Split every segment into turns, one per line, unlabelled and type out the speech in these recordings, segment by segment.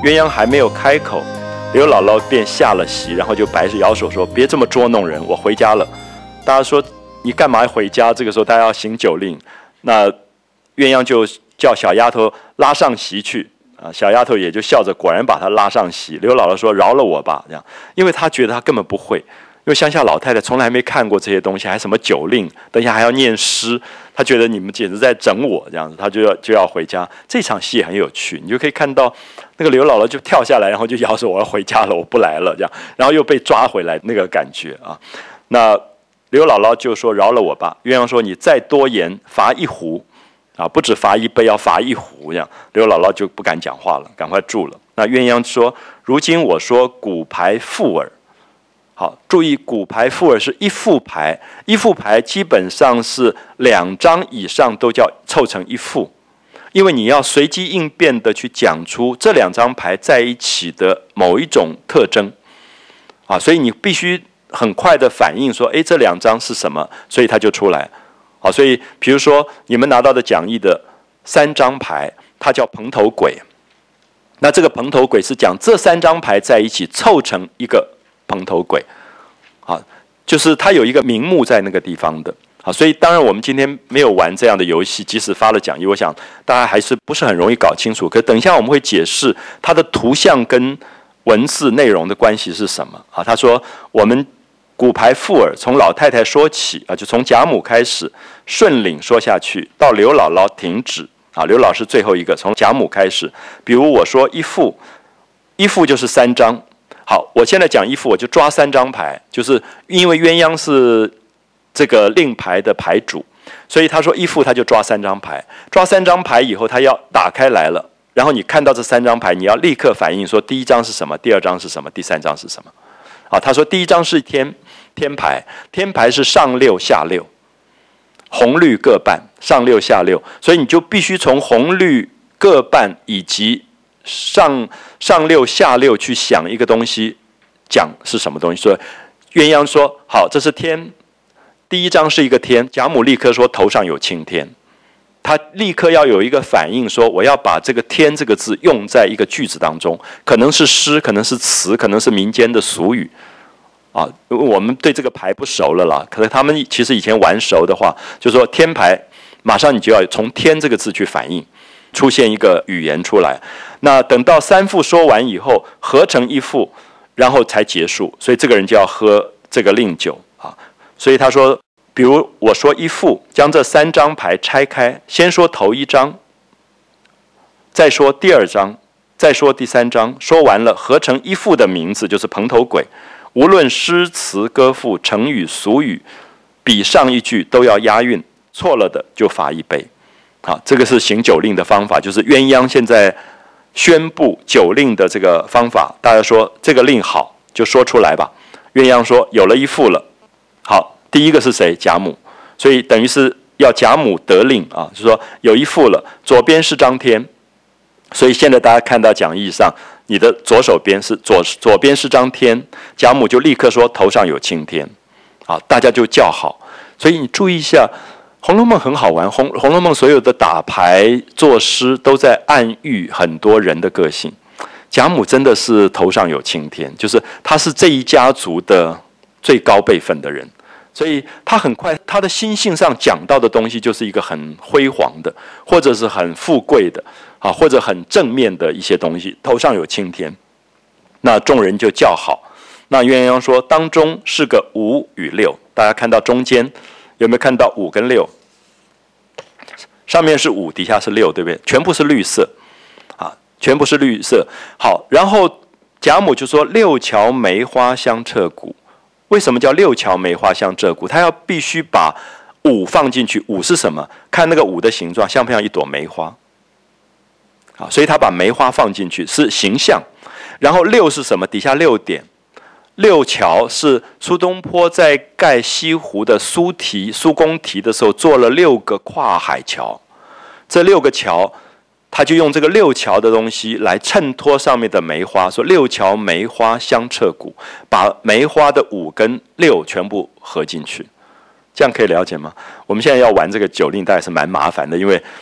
鸳鸯还没有开口，刘姥姥便下了席，然后就摆手摇手说：“别这么捉弄人，我回家了。”大家说：“你干嘛回家？”这个时候大家要行酒令，那鸳鸯就叫小丫头拉上席去啊，小丫头也就笑着，果然把她拉上席。刘姥姥说：“饶了我吧。”这样，因为她觉得她根本不会。因为乡下老太太从来没看过这些东西，还什么酒令，等一下还要念诗，她觉得你们简直在整我这样子，她就要回家。这场戏很有趣，你就可以看到那个刘姥姥就跳下来，然后就摇手我要回家了，我不来了这样，然后又被抓回来那个感觉啊。那刘姥姥就说：“饶了我吧。”鸳鸯说：“你再多言，罚一壶啊，不止罚一杯，要罚一壶。”这样，刘姥姥就不敢讲话了，赶快住了。那鸳鸯说：“如今我说骨牌复耳。”好，注意骨牌复耳是一副牌，一副牌基本上是2张以上都叫凑成一副，因为你要随机应变的去讲出这2张牌在一起的某一种特征啊，所以你必须很快的反应说，这2张是什么，所以它就出来。好，所以比如说你们拿到的讲义的3张牌，它叫蓬头鬼，那这个蓬头鬼是讲这3张牌在一起凑成一个蓬头鬼，啊，就是它有一个名目在那个地方的，啊，所以当然我们今天没有玩这样的游戏，即使发了讲义，我想大家还是不是很容易搞清楚。可等一下我们会解释它的图像跟文字内容的关系是什么啊？他说我们骨牌复耳从老太太说起啊，就从贾母开始顺领说下去，到刘姥姥停止啊，刘姥是最后一个，从贾母开始。比如我说一副，一副就是3张。好，我现在讲一副，我就抓3张牌，就是因为鸳鸯是这个令牌的牌主，所以他说一副他就抓3张牌，抓3张牌以后他要打开来了，然后你看到这3张牌，你要立刻反应说第1张是什么，第2张是什么，第3张是什么。啊，他说第1张是天牌，天牌是上6下6，红绿各半，上6下6，所以你就必须从红绿各半以及上6下6去想一个东西，讲是什么东西。所以鸳鸯说好，这是天，第1张是一个天，贾母立刻说头上有青天，他立刻要有一个反应说我要把这个天这个字用在一个句子当中，可能是诗，可能是词，可能是民间的俗语啊。我们对这个牌不熟了啦，可是他们其实以前玩熟的话，就说天牌，马上你就要从天这个字去反应，出现一个语言出来。那等到3副说完以后，合成一副，然后才结束。所以这个人就要喝这个令酒啊。所以他说，比如我说一副，将这3张牌拆开，先说头1张，再说第2张，再说第3张，说完了合成一副的名字就是蓬头鬼。无论诗词歌赋、成语俗语，比上一句都要押韵，错了的就罚1杯。好，这个是行酒令的方法，就是鸳鸯现在宣布酒令的这个方法。大家说这个令好，就说出来吧。鸳鸯说有了一副了。好，第1个是谁？贾母，所以等于是要贾母得令啊，就是说有一副了。左边是张天，所以现在大家看到讲义上，你的左手边是左边是张天，贾母就立刻说头上有青天，啊，大家就叫好。所以你注意一下。《红楼梦》很好玩，《红楼梦》所有的打牌作诗都在暗喻很多人的个性。贾母真的是头上有青天，就是他是这一家族的最高辈分的人，所以他很快他的心性上讲到的东西就是一个很辉煌的，或者是很富贵的啊，或者很正面的一些东西。头上有青天，那众人就叫好。那鸳鸯说当中是个5与6，大家看到中间有没有看到5跟6？上面是5，底下是6，对不对？全部是绿色，啊，全部是绿色。好，然后贾母就说6桥梅花香彻骨。为什么叫6桥梅花香彻骨？他要必须把5放进去。5是什么？看那个5的形状，像不像一朵梅花？好，所以他把梅花放进去是形象。然后6是什么？底下6点。6桥是苏东坡在盖西湖的苏公堤的时候做了6个跨海桥，这6个桥，他就用这个6桥的东西来衬托上面的梅花，说6桥梅花香彻骨，把梅花的5跟6全部合进去，这样可以了解吗？我们现在要玩这个酒令，大概是蛮麻烦的，因为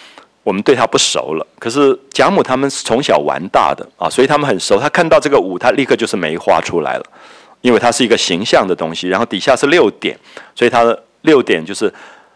我们对他不熟了。可是贾母他们是从小玩大的啊，所以他们很熟。他看到这个舞，他立刻就是梅花出来了，因为它是一个形象的东西。然后底下是6点，所以它的6点就是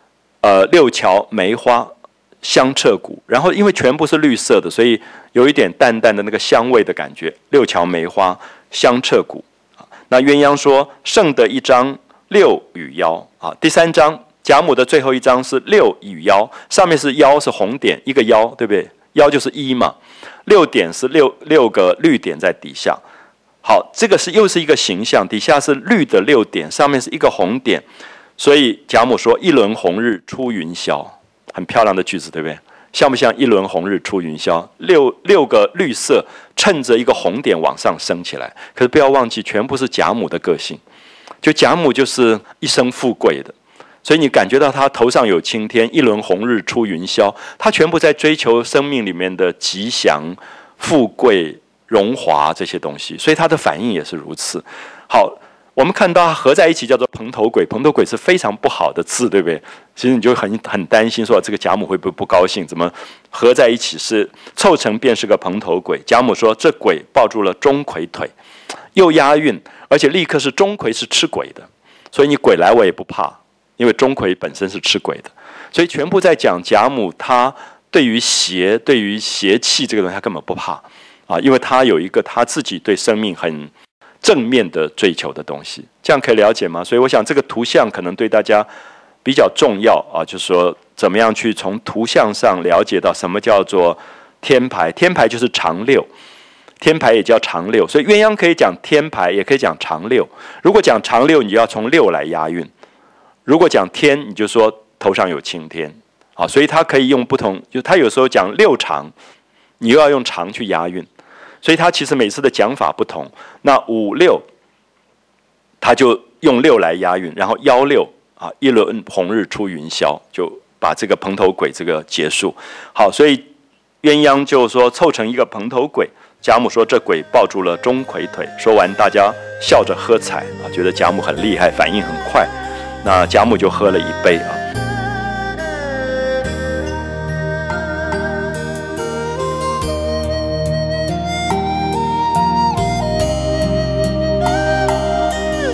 6桥梅花香彻骨。然后因为全部是绿色的，所以有一点淡淡的那个香味的感觉。6桥梅花香彻骨。那鸳鸯说：“剩得一张6与腰啊。”第3章贾母的最后一章是6与腰，上面是腰是红点，一个腰，对不对？腰就是1嘛，6点是六个绿点在底下。好，这个又是一个形象，底下是绿的6点，上面是一个红点，所以贾母说：“一轮红日出云霄。”很漂亮的句子，对不对？像不像一轮红日出云霄？六个绿色趁着一个红点往上升起来。可是不要忘记，全部是贾母的个性。就贾母就是一生富贵的，所以你感觉到她头上有青天，一轮红日出云霄，她全部在追求生命里面的吉祥、富贵、荣华这些东西，所以她的反应也是如此。好，我们看到它合在一起叫做蓬头鬼，蓬头鬼是非常不好的字，对不对？其实你就很担心说这个贾母会不会不高兴，怎么合在一起是凑成便是个蓬头鬼。贾母说：“这鬼抱住了钟馗腿。”又押韵，而且立刻是钟馗是吃鬼的，所以你鬼来我也不怕，因为钟馗本身是吃鬼的。所以全部在讲贾母她对于邪气这个东西她根本不怕啊，因为她有一个她自己对生命很正面的追求的东西，这样可以了解吗？所以我想这个图像可能对大家比较重要啊，就是说怎么样去从图像上了解到什么叫做天牌。天牌就是长六，天牌也叫长六，所以鸳鸯可以讲天牌，也可以讲长六。如果讲长六，你就要从6来押韵；如果讲天，你就说头上有青天啊。所以它可以用不同，就它有时候讲6长，你又要用长去押韵。所以他其实每次的讲法不同。那5、6，他就用6来押韵，然后1、6啊，一轮红日出云霄，就把这个蓬头鬼这个结束。好，所以鸳鸯就说凑成一个蓬头鬼。贾母说：“这鬼抱住了钟馗腿。”说完，大家笑着喝彩啊，觉得贾母很厉害，反应很快。那贾母就喝了一杯啊。